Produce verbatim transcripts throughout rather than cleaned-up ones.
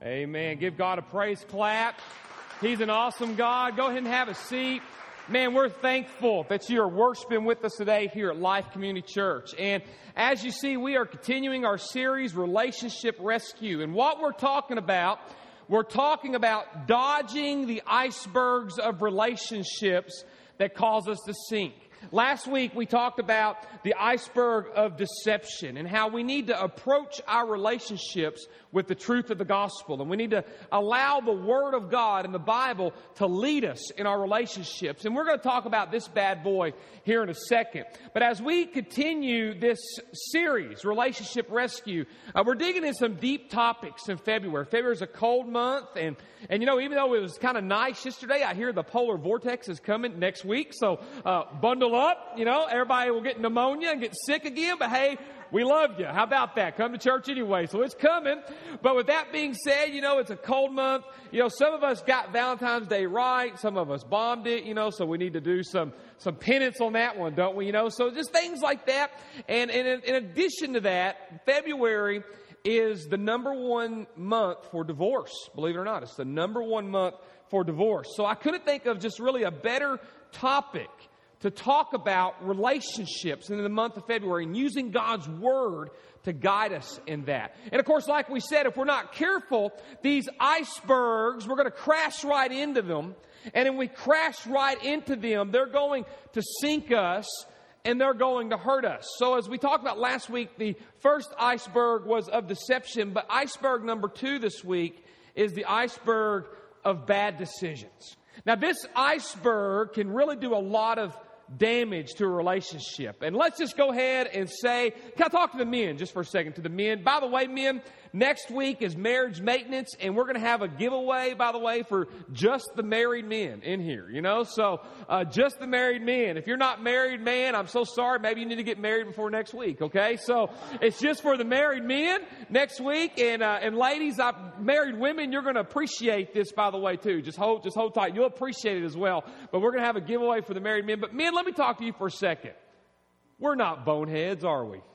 Amen. Give God a praise clap. He's an awesome God. Go ahead and have a seat. Man, we're thankful that you are worshiping with us today here at Life Community Church. And as you see, we are continuing our series, Relationship Rescue. And what we're talking about, we're talking about dodging the icebergs of relationships that cause us to sink. Last week, we talked about the iceberg of deception and how we need to approach our relationships with the truth of the gospel. And we need to allow the Word of God and the Bible to lead us in our relationships. And we're going to talk about this bad boy here in a second. But as we continue this series, Relationship Rescue, uh, we're digging in some deep topics in February. February is a cold month. And, and you know, even though it was kind of nice yesterday, I hear the polar vortex is coming next week. So uh, bundle up, you know, everybody will get pneumonia and get sick again, but hey, we love you. How about that? Come to church anyway. So it's coming. But with that being said, you know, it's a cold month. You know, some of us got Valentine's Day right. Some of us bombed it, you know, so we need to do some, some penance on that one, don't we? You know, so just things like that. And, and in, in addition to that, February is the number one month for divorce. Believe it or not, it's the number one month for divorce. So I couldn't think of just really a better topic to talk about relationships in the month of February and using God's Word to guide us in that. And of course, like we said, if we're not careful, these icebergs, we're going to crash right into them. And when we crash right into them, they're going to sink us and they're going to hurt us. So as we talked about last week, the first iceberg was of deception, but iceberg number two this week is the iceberg of bad decisions. Now, this iceberg can really do a lot of damage to a relationship. And let's just go ahead and say, can I talk to the men just for a second, to the men? By the way, men, next week is marriage maintenance, and we're going to have a giveaway, by the way, for just the married men in here, you know? So, uh, just the married men. If you're not married, man, I'm so sorry. Maybe you need to get married before next week, okay? So, it's just for the married men next week. And, uh, and ladies, I, married women, you're going to appreciate this, by the way, too. Just hold, just hold tight. You'll appreciate it as well. But we're going to have a giveaway for the married men. But men, let me talk to you for a second. We're not boneheads, are we?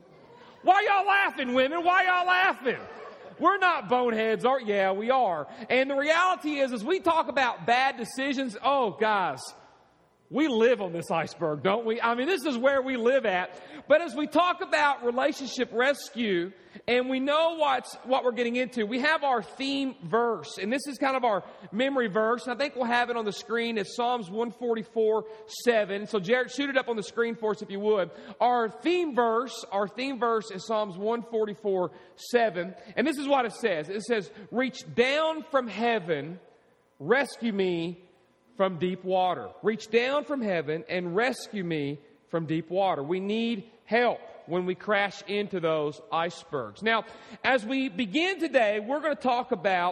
Why y'all laughing, women? Why y'all laughing? We're not boneheads, are we? Yeah, we are. And the reality is, as we talk about bad decisions, oh, guys, we live on this iceberg, don't we? I mean, this is where we live at. But as we talk about relationship rescue, and we know what's, what we're getting into, we have our theme verse. And this is kind of our memory verse. And I think we'll have it on the screen. It's Psalms one forty-four, seven. So Jared, shoot it up on the screen for us if you would. Our theme verse, our theme verse is Psalms one forty-four, seven. And this is what it says. It says, reach down from heaven, rescue me from deep water. Reach down from heaven and rescue me from deep water. We need help when we crash into those icebergs. Now, as we begin today, we're going to talk about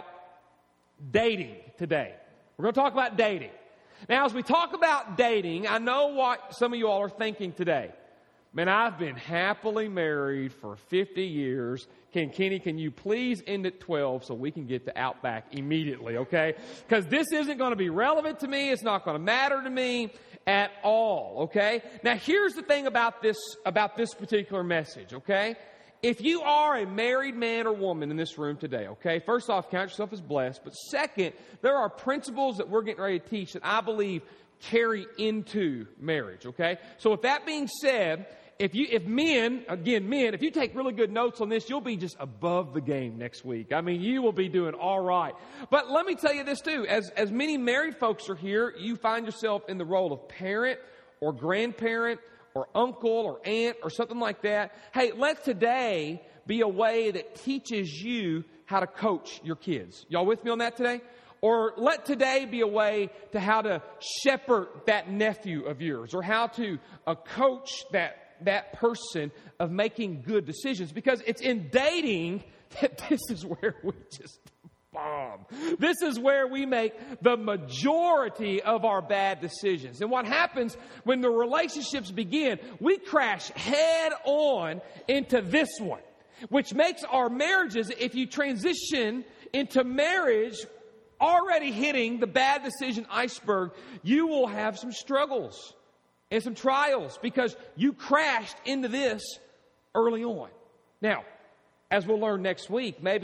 dating today. We're going to talk about dating. Now, as we talk about dating, I know what some of you all are thinking today. Man, I've been happily married for fifty years. Can Kenny, can you please end at twelve so we can get to Outback immediately, okay? Because this isn't going to be relevant to me. It's not going to matter to me at all, okay? Now, here's the thing about this, about this particular message, okay? If you are a married man or woman in this room today, okay, first off, count yourself as blessed. But second, there are principles that we're getting ready to teach that I believe carry into marriage, okay? So with that being said, if you, if men, again, men, if you take really good notes on this, you'll be just above the game next week. I mean, you will be doing all right. But let me tell you this too, as, as many married folks are here, you find yourself in the role of parent or grandparent or uncle or aunt or something like that. Hey, let today be a way that teaches you how to coach your kids. Y'all with me on that today? Or let today be a way to how to shepherd that nephew of yours, or how to uh, coach that, that person of making good decisions. Because it's in dating that this is where we just bomb. This is where we make the majority of our bad decisions. And what happens when the relationships begin, we crash head on into this one, which makes our marriages, if you transition into marriage already hitting the bad decision iceberg, you will have some struggles and some trials because you crashed into this early on. Now, as we'll learn next week, maybe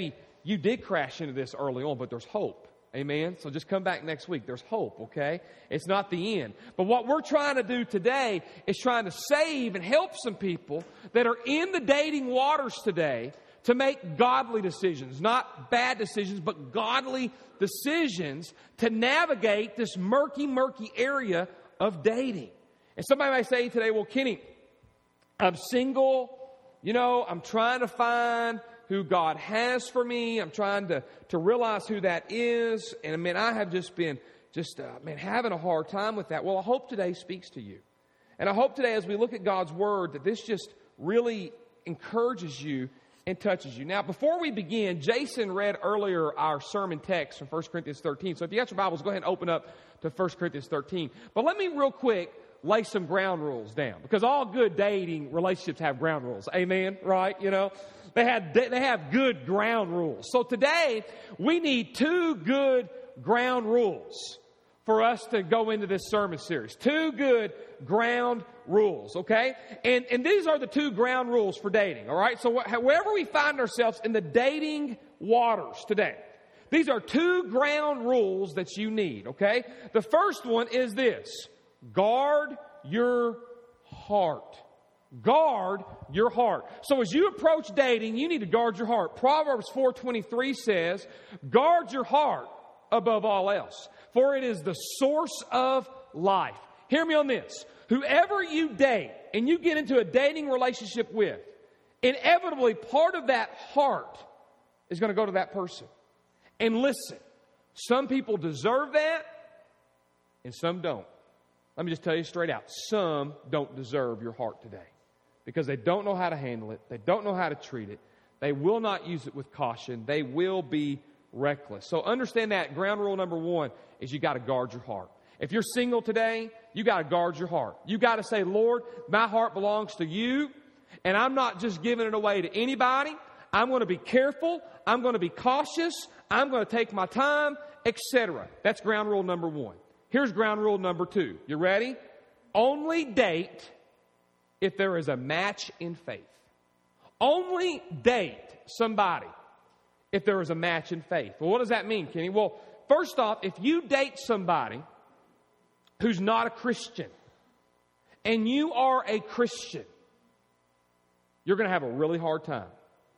you did crash into this early on, but there's hope. Amen? So just come back next week. There's hope, okay? It's not the end. But what we're trying to do today is trying to save and help some people that are in the dating waters today to make godly decisions. Not bad decisions, but godly decisions to navigate this murky, murky area of dating. And somebody might say today, well, Kenny, I'm single. You know, I'm trying to find who God has for me. I'm trying to, to realize who that is. And, I mean, I have just been just, uh, man, having a hard time with that. Well, I hope today speaks to you. And I hope today as we look at God's Word that this just really encourages you and touches you. Now, before we begin, Jason read earlier our sermon text from First Corinthians thirteen. So if you got your Bibles, go ahead and open up to First Corinthians thirteen. But let me real quick lay some ground rules down, because all good dating relationships have ground rules. Amen? Right? You know, they have, they have good ground rules. So today, we need two good ground rules for us to go into this sermon series. Two good ground rules, okay? And, and these are the two ground rules for dating, all right? So wh- wherever we find ourselves in the dating waters today, these are two ground rules that you need, okay? The first one is this: guard your heart. Guard your heart. So as you approach dating, you need to guard your heart. Proverbs four twenty-three says, guard your heart above all else, for it is the source of life. Hear me on this. Whoever you date and you get into a dating relationship with, inevitably part of that heart is going to go to that person. And listen, some people deserve that and some don't. Let me just tell you straight out. Some don't deserve your heart today because they don't know how to handle it. They don't know how to treat it. They will not use it with caution. They will be reckless. So understand that ground rule number one is you got to guard your heart. If you're single today, you got to guard your heart. You got to say, Lord, my heart belongs to you, and I'm not just giving it away to anybody. I'm going to be careful. I'm going to be cautious. I'm going to take my time, et cetera. That's ground rule number one. Here's ground rule number two. You ready? Only date if there is a match in faith. Only date somebody if there is a match in faith. Well, what does that mean, Kenny? Well, first off, if you date somebody who's not a Christian and you are a Christian, you're going to have a really hard time.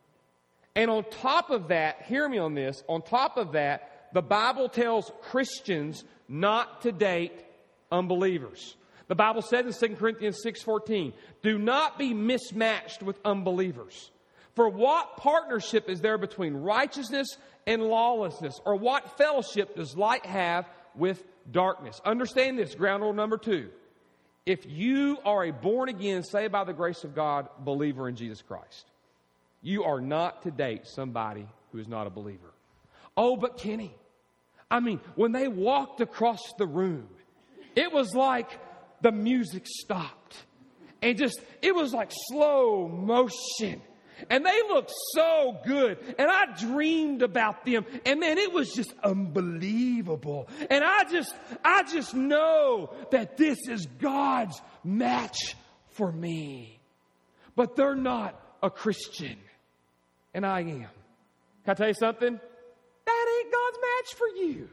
And on top of that, hear me on this, on top of that, the Bible tells Christians not to date unbelievers. The Bible says in Second Corinthians six fourteen, do not be mismatched with unbelievers. For what partnership is there between righteousness and lawlessness? Or what fellowship does light have with darkness? Understand this, ground rule number two. If you are a born-again, saved by the grace of God believer in Jesus Christ, you are not to date somebody who is not a believer. Oh, but Kenny, I mean, when they walked across the room, it was like the music stopped. And just, it was like slow motion. And they looked so good. And I dreamed about them. And man, it was just unbelievable. And I just, I just know that this is God's match for me. But they're not a Christian. And I am. Can I tell you something? That ain't God's match for you.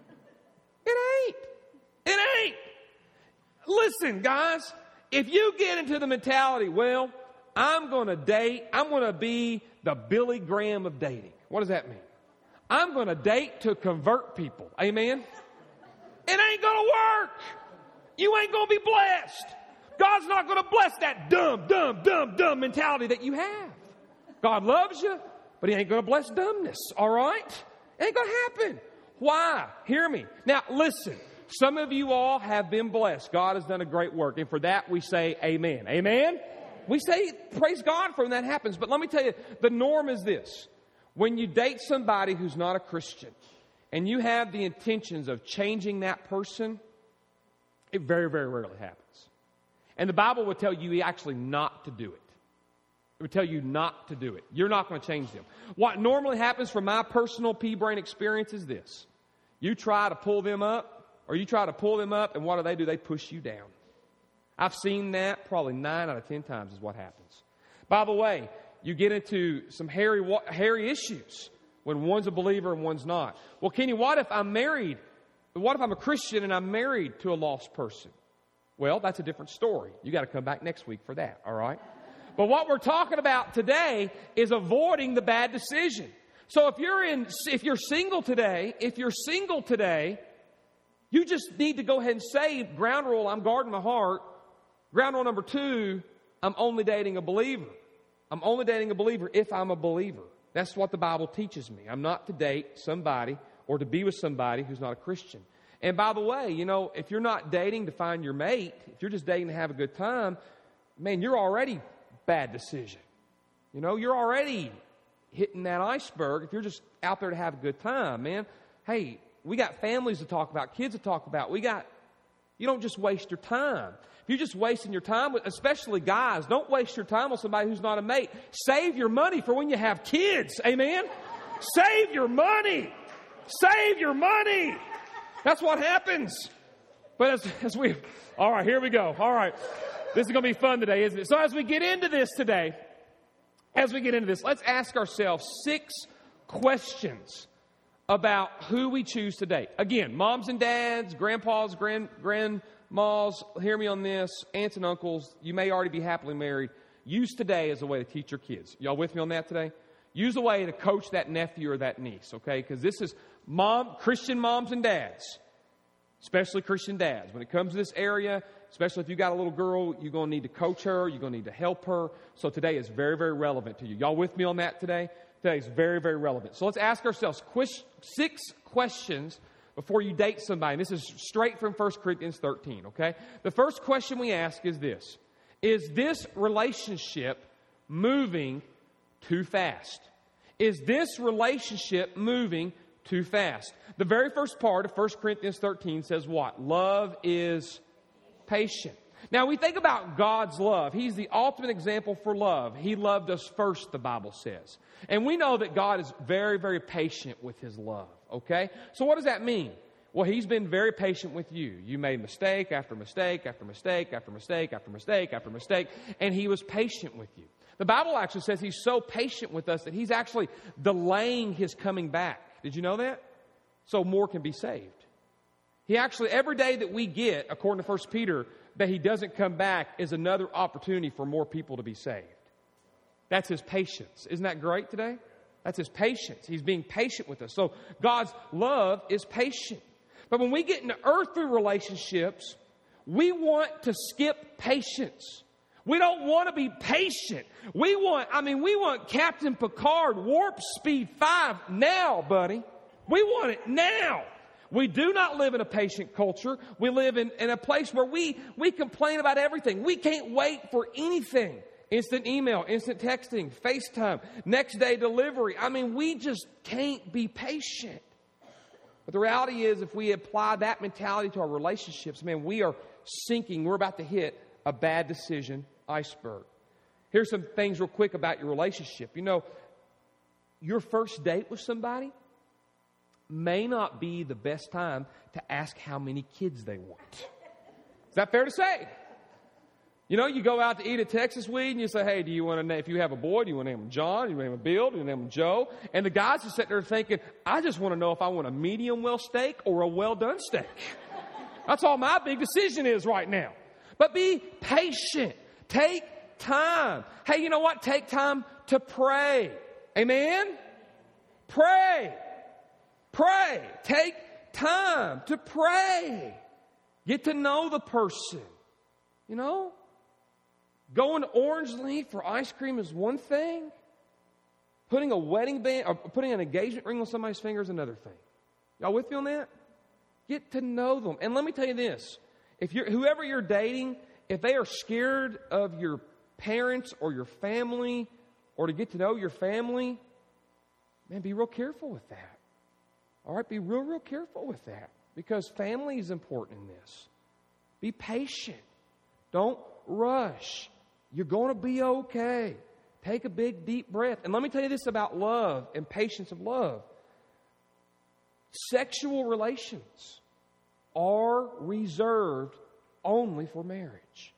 It ain't. It ain't. Listen, guys, if you get into the mentality, well, I'm going to date, I'm going to be the Billy Graham of dating. What does that mean? I'm going to date to convert people. Amen? It ain't going to work. You ain't going to be blessed. God's not going to bless that dumb, dumb, dumb, dumb mentality that you have. God loves you, but He ain't going to bless dumbness, all right? It ain't going to happen. Why? Hear me. Now, listen. Some of you all have been blessed. God has done a great work, and for that we say amen. Amen? We say praise God for when that happens. But let me tell you, the norm is this. When you date somebody who's not a Christian, and you have the intentions of changing that person, it very, very rarely happens. And the Bible would tell you actually not to do it. It would tell you not to do it. You're not going to change them. What normally happens from my personal pea-brain experience is this. You try to pull them up, or you try to pull them up, and what do they do? They push you down. I've seen that probably nine out of ten times is what happens. By the way, you get into some hairy, hairy issues when one's a believer and one's not. Well, Kenny, what if I'm married? What if I'm a Christian and I'm married to a lost person? Well, that's a different story. You got to come back next week for that, all right? But what we're talking about today is avoiding the bad decision. So if you're in, if you're single today, if you're single today, you just need to go ahead and say, ground rule, I'm guarding my heart. Ground rule number two, I'm only dating a believer. I'm only dating a believer if I'm a believer. That's what the Bible teaches me. I'm not to date somebody or to be with somebody who's not a Christian. And by the way, you know, if you're not dating to find your mate, if you're just dating to have a good time, man, you're already bad decision. You know, you're already hitting that iceberg if you're just out there to have a good time, man. Hey, we got families to talk about, kids to talk about. We got, you don't just waste your time. If you're just wasting your time, especially guys, don't waste your time on somebody who's not a mate. Save your money for when you have kids. Amen? Save your money. Save your money. That's what happens. But as, as we, all right, here we go. All right. This is going to be fun today, isn't it? So as we get into this today, as we get into this, let's ask ourselves six questions about who we choose to date. Again, moms and dads, grandpas, grand, grandmas, hear me on this, aunts and uncles, you may already be happily married. Use today as a way to teach your kids. Y'all with me on that today? Use a way to coach that nephew or that niece, okay? Because this is mom, Christian moms and dads, especially Christian dads. When it comes to this area, especially if you got a little girl, you're going to need to coach her. You're going to need to help her. So today is very, very relevant to you. Y'all with me on that today? Today is very, very relevant. So let's ask ourselves six questions before you date somebody. And this is straight from First Corinthians thirteen, okay? The first question we ask is this. Is this relationship moving too fast? Is this relationship moving too fast? The very first part of First Corinthians thirteen says what? Love is patient. Now, we think about God's love. He's the ultimate example for love. He loved us first, the Bible says. And we know that God is very, very patient with His love, okay? So what does that mean? Well, He's been very patient with you. You made mistake after mistake after mistake after mistake after mistake after mistake, and He was patient with you. The Bible actually says He's so patient with us that He's actually delaying His coming back. Did you know that? So more can be saved. He actually, every day that we get, according to First Peter, that He doesn't come back is another opportunity for more people to be saved. That's His patience. Isn't that great today? That's His patience. He's being patient with us. So God's love is patient. But when we get into earthly relationships, we want to skip patience. We don't want to be patient. We want, I mean, we want Captain Picard warp speed five now, buddy. We want it now. We do not live in a patient culture. We live in, in a place where we, we complain about everything. We can't wait for anything. Instant email, instant texting, FaceTime, next day delivery. I mean, we just can't be patient. But the reality is, if we apply that mentality to our relationships, man, we are sinking. We're about to hit a bad decision iceberg. Here's some things real quick about your relationship. You know, your first date with somebody may not be the best time to ask how many kids they want. Is that fair to say? You know, you go out to eat at Texas Weed and you say, hey, do you want to name, if you have a boy, do you want to name him John? Do you want to name him Bill? Do you want to name him Joe? And the guys are sitting there thinking, I just want to know if I want a medium well steak or a well done steak. That's all my big decision is right now. But be patient. Take time. Hey, you know what? Take time to pray. Amen? Pray. Pray. Take time to pray. Get to know the person. You know? Going to Orange Leaf for ice cream is one thing. Putting a wedding band or putting an engagement ring on somebody's finger is another thing. Y'all with me on that? Get to know them. And let me tell you this. If you're whoever you're dating, if they are scared of your parents or your family or to get to know your family, man, be real careful with that. All right, be real, real careful with that because family is important in this. Be patient. Don't rush. You're going to be okay. Take a big, deep breath. And let me tell you this about love and patience of love. Sexual relations are reserved only for marriage.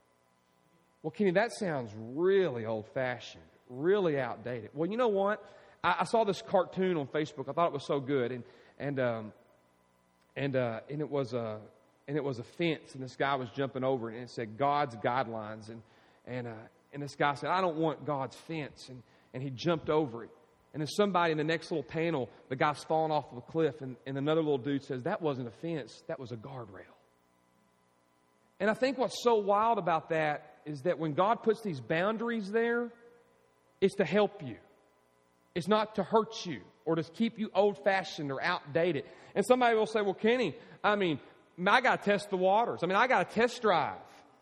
Well, Kenny, that sounds really old-fashioned, really outdated. Well, you know what? I, I saw this cartoon on Facebook. I thought it was so good, and and um, and uh, and it was a and it was a fence, and this guy was jumping over it, and it said God's guidelines, and and uh, and this guy said, I don't want God's fence, and and he jumped over it. And then somebody in the next little panel, the guy's falling off of a cliff, and, and another little dude says, that wasn't a fence, that was a guardrail. And I think what's so wild about that is that when God puts these boundaries there, it's to help you. It's not to hurt you or to keep you old-fashioned or outdated. And somebody will say, well, Kenny, I mean, I got to test the waters. I mean, I got to test drive.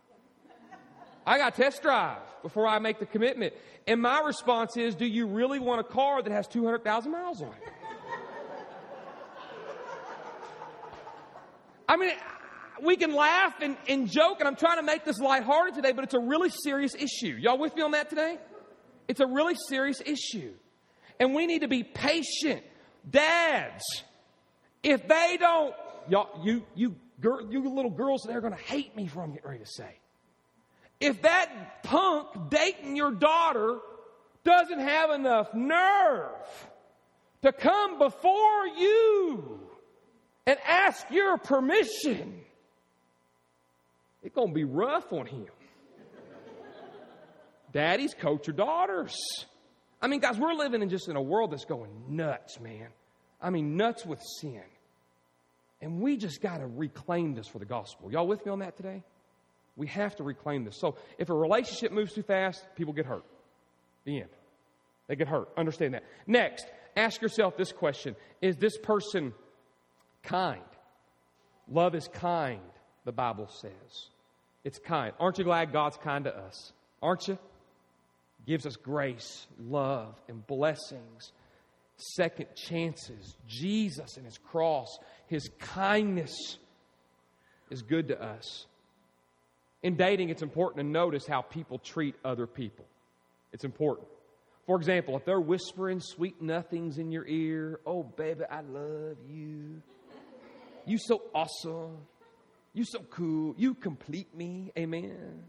I got to test drive before I make the commitment. And my response is, do you really want a car that has two hundred thousand miles on it? I mean, we can laugh and, and joke, and I'm trying to make this lighthearted today, but it's a really serious issue. Y'all with me on that today? It's a really serious issue. And we need to be patient. Dads, if they don't, y'all, you, you, girl, you little girls, they're going to hate me for what I'm getting ready to say. If that punk dating your daughter doesn't have enough nerve to come before you and ask your permission, it's going to be rough on him. Daddies, coach your daughters. I mean, guys, we're living in just in a world that's going nuts, man. I mean, nuts with sin. And we just got to reclaim this for the gospel. Y'all with me on that today? We have to reclaim this. So if a relationship moves too fast, people get hurt. The end. They get hurt. Understand that. Next, ask yourself this question. Is this person kind? Love is kind, the Bible says. It's kind. Aren't you glad God's kind to us? Aren't you? Gives us grace, love, and blessings. Second chances. Jesus and His cross. His kindness is good to us. In dating, it's important to notice how people treat other people. It's important. For example, if they're whispering sweet nothings in your ear, oh, baby, I love you. You so awesome. You so cool. You complete me. Amen.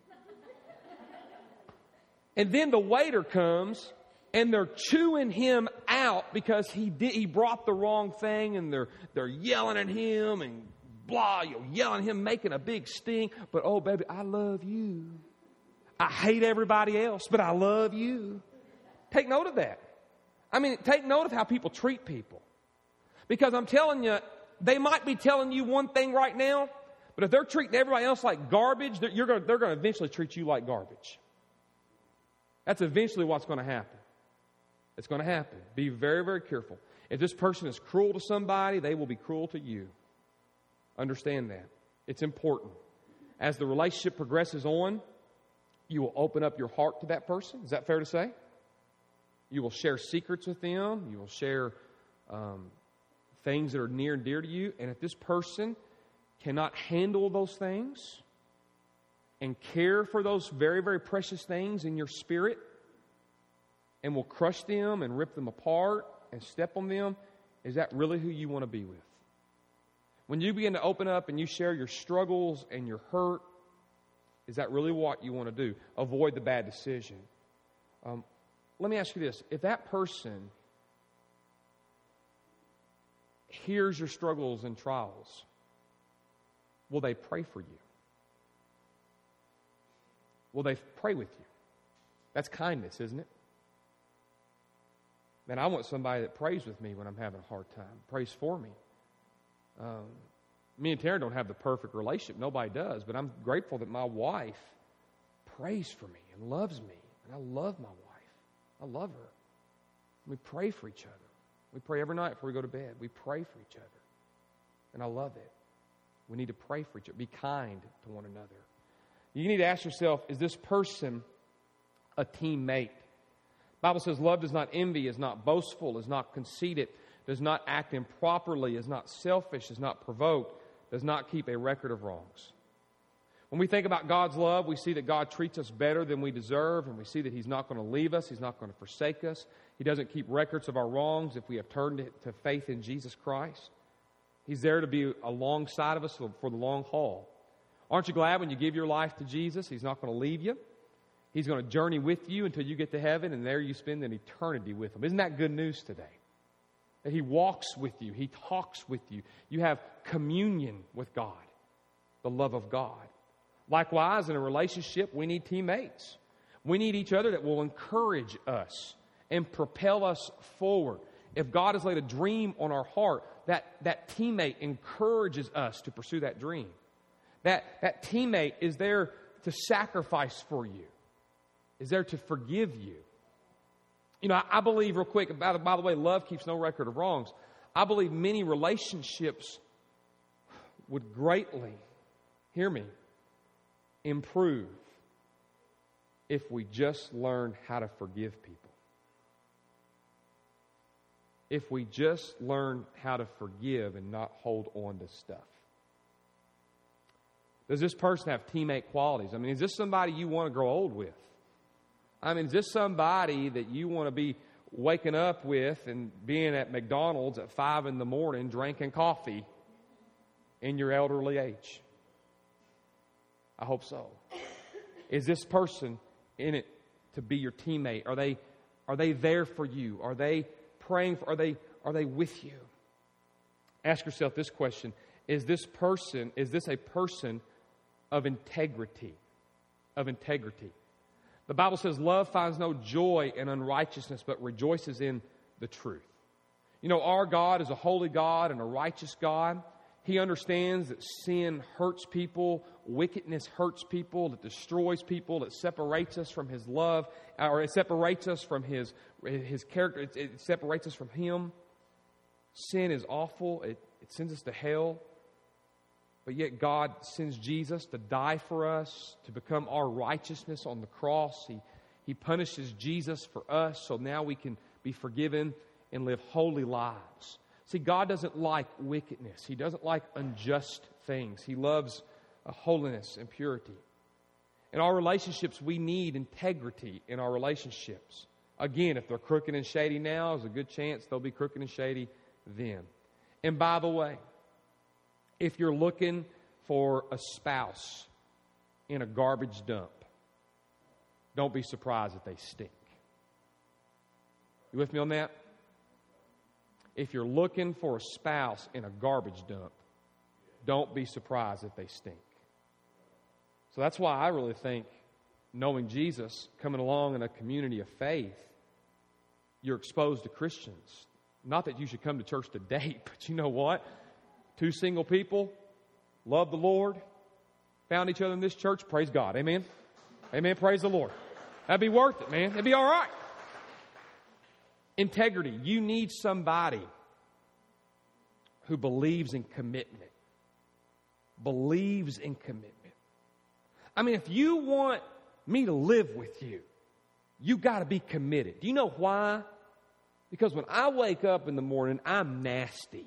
And then the waiter comes, and they're chewing him out because he did, he brought the wrong thing, and they're they're yelling at him and blah, you're yelling at him, making a big sting. But, oh, baby, I love you. I hate everybody else, but I love you. Take note of that. I mean, take note of how people treat people. Because I'm telling you, they might be telling you one thing right now, but if they're treating everybody else like garbage, they're, you're gonna, they're going to eventually treat you like garbage. That's eventually what's going to happen. It's going to happen. Be very, very careful. If this person is cruel to somebody, they will be cruel to you. Understand that. It's important. As the relationship progresses on, you will open up your heart to that person. Is that fair to say? You will share secrets with them. You will share um, things that are near and dear to you. And if this person cannot handle those things and care for those very, very precious things in your spirit and will crush them and rip them apart and step on them, is that really who you want to be with? When you begin to open up and you share your struggles and your hurt, is that really what you want to do? Avoid the bad decision. Um, let me ask you this. If that person hears your struggles and trials, will they pray for you? Will they pray with you? That's kindness, isn't it? Man, I want somebody that prays with me when I'm having a hard time, prays for me. Um, me and Taryn don't have the perfect relationship. Nobody does. But I'm grateful that my wife prays for me and loves me. And I love my wife. I love her. We pray for each other. We pray every night before we go to bed. We pray for each other. And I love it. We need to pray for each other. Be kind to one another. You need to ask yourself, is this person a teammate? The Bible says love does not envy, is not boastful, is not conceited, does not act improperly, is not selfish, is not provoked, does not keep a record of wrongs. When we think about God's love, we see that God treats us better than we deserve, and we see that He's not going to leave us, He's not going to forsake us. He doesn't keep records of our wrongs if we have turned to faith in Jesus Christ. He's there to be alongside of us for the long haul. Aren't you glad when you give your life to Jesus, He's not going to leave you? He's going to journey with you until you get to heaven, and there you spend an eternity with Him. Isn't that good news today? That He walks with you. He talks with you. You have communion with God, the love of God. Likewise, in a relationship, we need teammates. We need each other that will encourage us and propel us forward. If God has laid a dream on our heart, that, that teammate encourages us to pursue that dream. That, that teammate is there to sacrifice for you, is there to forgive you. You know, I, I believe real quick, about, by the way, love keeps no record of wrongs. I believe many relationships would greatly, hear me, improve if we just learn how to forgive people. If we just learn how to forgive and not hold on to stuff. Does this person have teammate qualities? I mean, is this somebody you want to grow old with? I mean, is this somebody that you want to be waking up with and being at McDonald's at five in the morning drinking coffee in your elderly age? I hope so. Is this person in it to be your teammate? Are they, are they there for you? Are they praying for, are they, are they with you? Ask yourself this question. Is this person, is this a person of integrity? Of integrity. The Bible says love finds no joy in unrighteousness, but rejoices in the truth. You know, our God is a holy God and a righteous God. He understands that sin hurts people, wickedness hurts people, that destroys people, that separates us from His love, or it separates us from His, his character, it, it separates us from Him. Sin is awful. It, it sends us to hell. But yet God sends Jesus to die for us, to become our righteousness on the cross. He, he punishes Jesus for us, so now we can be forgiven and live holy lives. See, God doesn't like wickedness. He doesn't like unjust things. He loves uh, holiness and purity. In our relationships, we need integrity in our relationships. Again, if they're crooked and shady now, there's a good chance they'll be crooked and shady then. And by the way, if you're looking for a spouse in a garbage dump, don't be surprised if they stink. You with me on that? If you're looking for a spouse in a garbage dump, don't be surprised if they stink. So that's why I really think knowing Jesus, coming along in a community of faith, you're exposed to Christians. Not that you should come to church to date, but you know what? Two single people, love the Lord, found each other in this church, praise God. Amen? Amen, praise the Lord. That'd be worth it, man. It'd be all right. Integrity. You need somebody who believes in commitment. Believes in commitment. I mean, if you want me to live with you, you got to be committed. Do you know why? Because when I wake up in the morning, I'm nasty.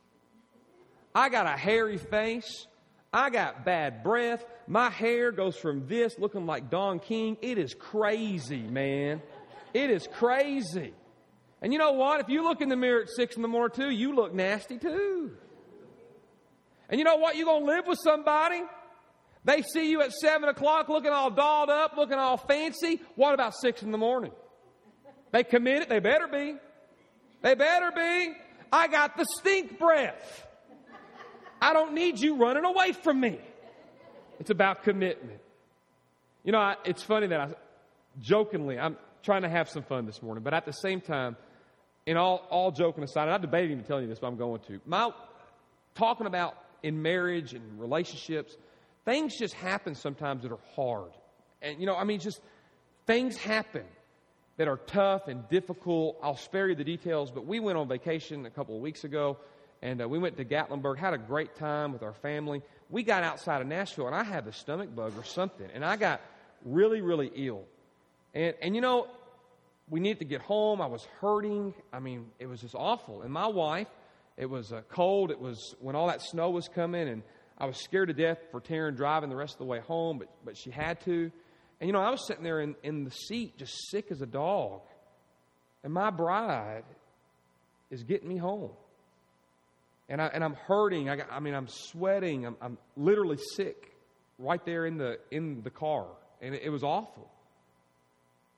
I got a hairy face. I got bad breath. My hair goes from this looking like Don King. It is crazy, man. It is crazy. And you know what? If you look in the mirror at six in the morning too, you look nasty too. And you know what? You're going to live with somebody. They see you at seven o'clock looking all dolled up, looking all fancy. What about six in the morning? They committed. They better be. They better be. I got the stink breath. I don't need you running away from me. It's about commitment. You know, I, it's funny that I jokingly, I'm trying to have some fun this morning, but at the same time, in all, all joking aside, and I'm debating to tell you this, but I'm going to. My talking about in marriage and relationships, things just happen sometimes that are hard. And, you know, I mean, just things happen that are tough and difficult. I'll spare you the details, but we went on vacation a couple of weeks ago, and uh, we went to Gatlinburg, had a great time with our family. We got outside of Nashville, and I had the stomach bug or something, and I got really, really ill. And, and you know, we needed to get home. I was hurting. I mean, it was just awful. And my wife, it was uh, cold. It was when all that snow was coming, and I was scared to death for Taryn driving the rest of the way home, but, but she had to. And, you know, I was sitting there in, in the seat just sick as a dog. And my bride is getting me home. And, I, and I'm hurting. I, got, I mean, I'm sweating. I'm, I'm literally sick right there in the in the car. And it, it was awful.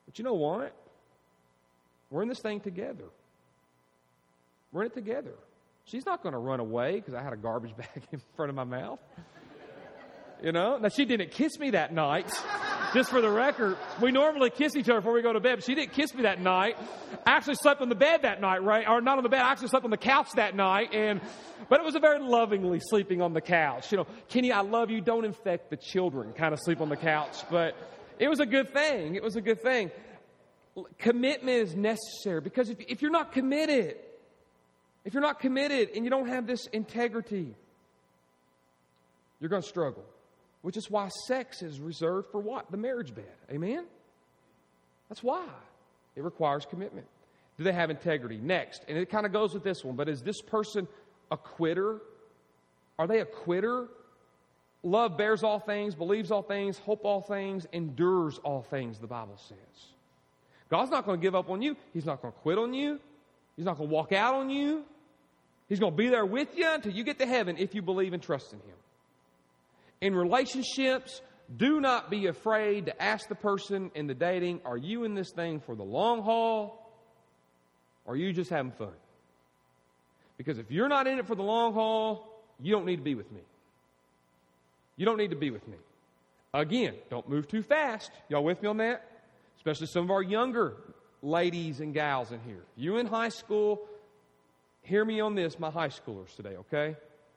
But you know what? We're in this thing together. We're in it together. She's not going to run away because I had a garbage bag in front of my mouth. You know? Now, she didn't kiss me that night. Just for the record, we normally kiss each other before we go to bed, but she didn't kiss me that night. I actually slept on the bed that night, right? Or not on the bed. I actually slept on the couch that night. And but it was a very lovingly sleeping on the couch. You know, Kenny, I love you. Don't infect the children. Kind of sleep on the couch. But it was a good thing. It was a good thing. Commitment is necessary because if, if you're not committed, if you're not committed and you don't have this integrity, you're going to struggle. Which is why sex is reserved for what? The marriage bed. Amen? That's why. It requires commitment. Do they have integrity? Next, and it kind of goes with this one, but is this person a quitter? Are they a quitter? Love bears all things, believes all things, hope all things, endures all things, the Bible says. God's not going to give up on you. He's not going to quit on you. He's not going to walk out on you. He's going to be there with you until you get to heaven if you believe and trust in Him. In relationships, do not be afraid to ask the person in the dating, are you in this thing for the long haul or are you just having fun? Because if you're not in it for the long haul, you don't need to be with me. You don't need to be with me. Again, don't move too fast. Y'all with me on that? Especially some of our younger ladies and gals in here. You in high school, hear me on this, my high schoolers today, okay?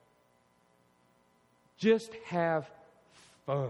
Just have fun.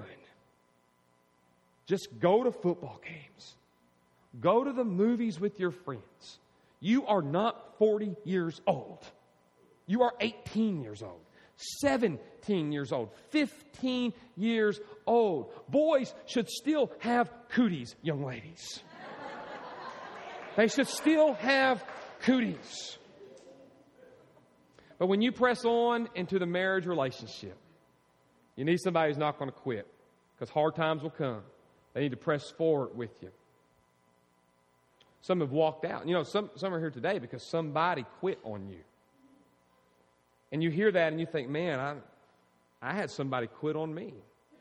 Just go to football games. Go to the movies with your friends. You are not forty years old. You are eighteen years old, seventeen years old, fifteen years old. Boys should still have cooties, young ladies. They should still have cooties. But when you press on into the marriage relationship, you need somebody who's not going to quit because hard times will come. They need to press forward with you. Some have walked out. You know, some, some are here today because somebody quit on you. And you hear that and you think, man, I, I had somebody quit on me.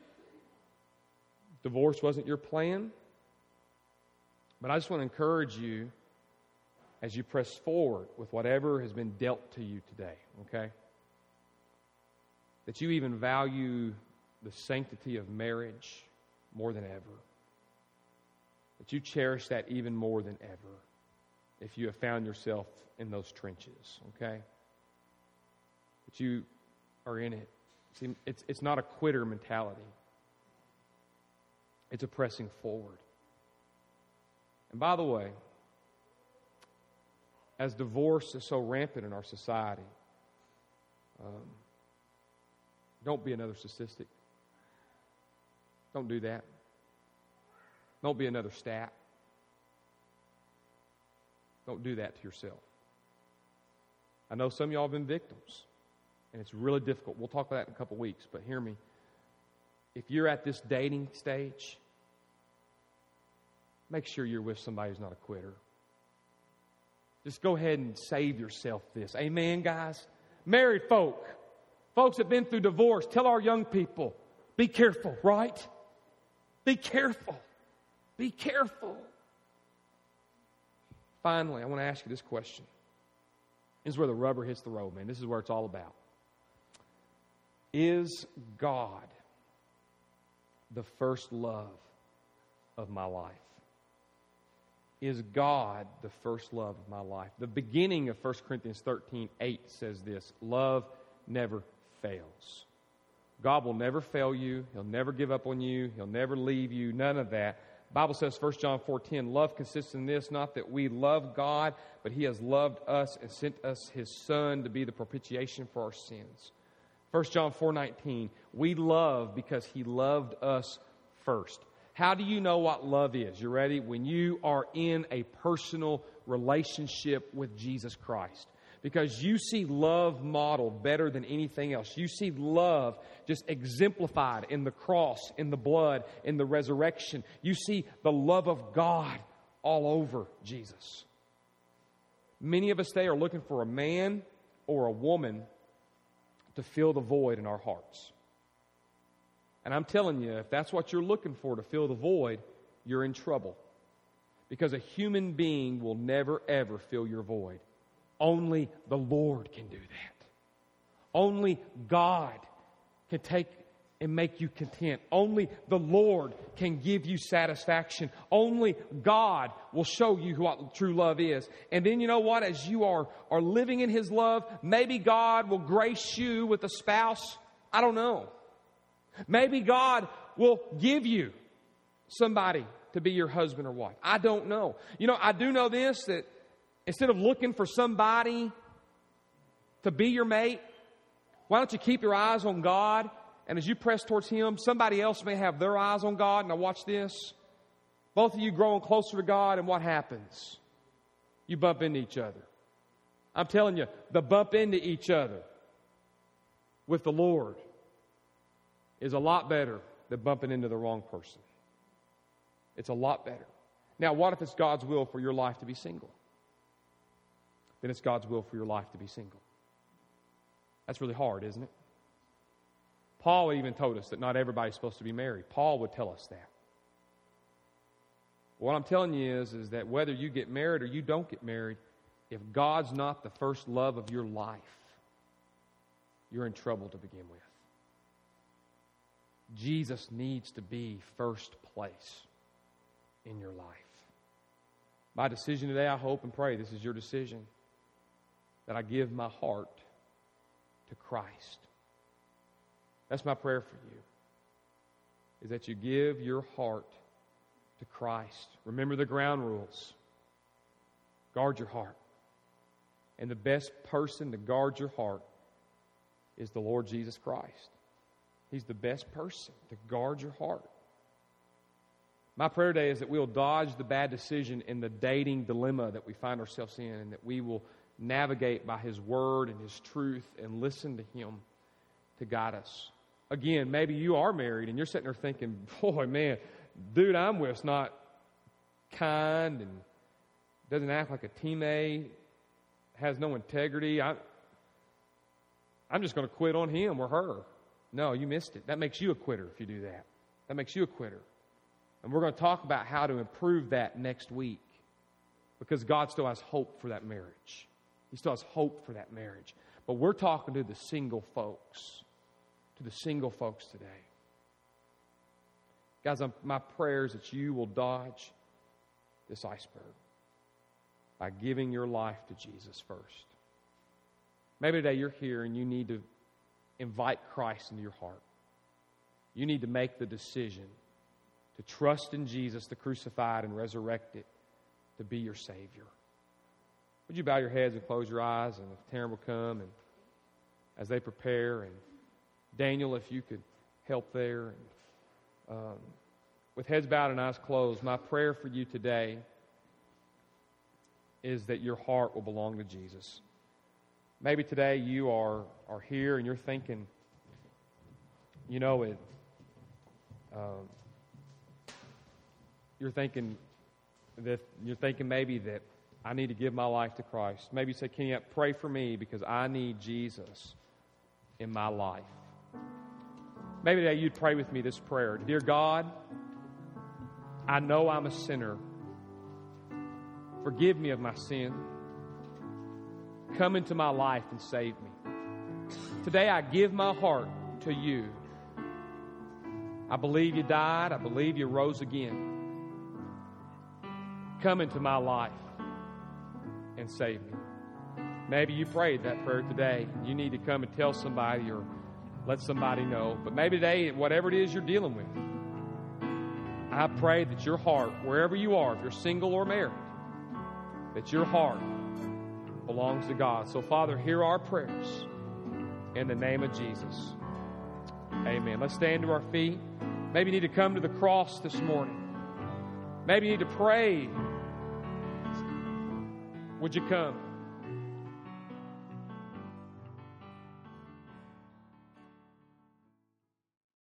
Divorce wasn't your plan. But I just want to encourage you as you press forward with whatever has been dealt to you today, okay? That you even value the sanctity of marriage more than ever. That you cherish that even more than ever if you have found yourself in those trenches, okay? That you are in it. See, it's, it's not a quitter mentality. It's a pressing forward. And by the way, as divorce is so rampant in our society, um, don't be another statistic. Don't do that. Don't be another stat. Don't do that to yourself. I know some of y'all have been victims, and it's really difficult. We'll talk about that in a couple weeks, but hear me. If you're at this dating stage, make sure you're with somebody who's not a quitter. Just go ahead and save yourself this. Amen, guys? Married folk, folks that have been through divorce, tell our young people, be careful, right? Be careful. Be careful. Finally, I want to ask you this question. This is where the rubber hits the road, man. This is where it's all about. Is God the first love of my life? Is God the first love of my life? The beginning of First Corinthians thirteen eight says this: love never fails. God will never fail you. He'll never give up on you. He'll never leave you. None of that. The Bible says, First John four ten, love consists in this, not that we love God, but He has loved us and sent us His Son to be the propitiation for our sins. First John four nineteen, we love because He loved us first. How do you know what love is? You ready? When you are in a personal relationship with Jesus Christ. Because you see love modeled better than anything else. You see love just exemplified in the cross, in the blood, in the resurrection. You see the love of God all over Jesus. Many of us today are looking for a man or a woman to fill the void in our hearts. And I'm telling you, if that's what you're looking for to fill the void, you're in trouble. Because a human being will never, ever fill your void. Only the Lord can do that. Only God can take and make you content. Only the Lord can give you satisfaction. Only God will show you what true love is. And then you know what? As you are, are living in His love, maybe God will grace you with a spouse. I don't know. Maybe God will give you somebody to be your husband or wife. I don't know. You know, I do know this, that instead of looking for somebody to be your mate, why don't you keep your eyes on God? And as you press towards Him, somebody else may have their eyes on God. Now watch this. Both of you growing closer to God, and what happens? You bump into each other. I'm telling you, the bump into each other with the Lord is a lot better than bumping into the wrong person. It's a lot better. Now, what if it's God's will for your life to be single? Then it's God's will for your life to be single. That's really hard, isn't it? Paul even told us that not everybody's supposed to be married. Paul would tell us that. What I'm telling you is, is that whether you get married or you don't get married, if God's not the first love of your life, you're in trouble to begin with. Jesus needs to be first place in your life. My decision today, I hope and pray this is your decision, that I give my heart to Christ. That's my prayer for you, is that you give your heart to Christ. Remember the ground rules. Guard your heart. And the best person to guard your heart is the Lord Jesus Christ. He's the best person to guard your heart. My prayer today is that we'll dodge the bad decision in the dating dilemma that we find ourselves in, and that we will navigate by His Word and His truth and listen to Him to guide us. Again, maybe you are married and you're sitting there thinking, boy, man, dude I'm with's not kind and doesn't act like a teammate, has no integrity. I, I'm just going to quit on him or her. No, you missed it. That makes you a quitter if you do that. That makes you a quitter. And we're going to talk about how to improve that next week, because God still has hope for that marriage. He still has hope for that marriage. But we're talking to the single folks, to the single folks today. Guys, I'm, my prayer is that you will dodge this iceberg by giving your life to Jesus first. Maybe today you're here and you need to invite Christ into your heart. You need to make the decision to trust in Jesus, the crucified and resurrected, to be your Savior. Would you bow your heads and close your eyes, and if Taryn will come, and as they prepare, and Daniel, if you could help there. And, um, with heads bowed and eyes closed, my prayer for you today is that your heart will belong to Jesus. Maybe today you are, are here and you're thinking, you know, it. Um, you're thinking that you're thinking maybe that I need to give my life to Christ. Maybe you say, Kenny, pray for me because I need Jesus in my life. Maybe today you'd pray with me this prayer. Dear God, I know I'm a sinner. Forgive me of my sin. Come into my life and save me. Today I give my heart to you. I believe you died. I believe you rose again. Come into my life and save me. Maybe you prayed that prayer today. You need to come and tell somebody or let somebody know. But maybe today, whatever it is you're dealing with, I pray that your heart, wherever you are, if you're single or married, that your heart belongs to God. So, Father, hear our prayers in the name of Jesus. Amen. Let's stand to our feet. Maybe you need to come to the cross this morning. Maybe you need to pray. Would you come?